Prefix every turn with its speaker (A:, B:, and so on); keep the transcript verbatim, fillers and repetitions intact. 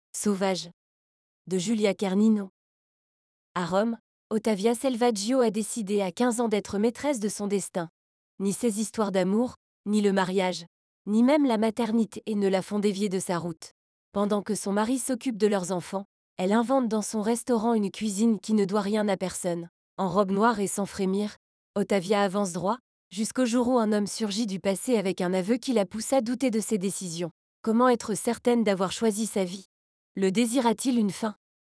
A: Sauvage de Julia Cernino. À Rome, Ottavia Selvaggio a décidé à quinze ans d'être maîtresse de son destin. Ni ses histoires d'amour, ni le mariage, ni même la maternité ne la font dévier de sa route. Pendant que son mari s'occupe de leurs enfants, elle invente dans son restaurant une cuisine qui ne doit rien à personne. En robe noire et sans frémir, Ottavia avance droit, jusqu'au jour où un homme surgit du passé avec un aveu qui la pousse à douter de ses décisions. Comment être certaine d'avoir choisi sa vie? Le désir a-t-il une fin?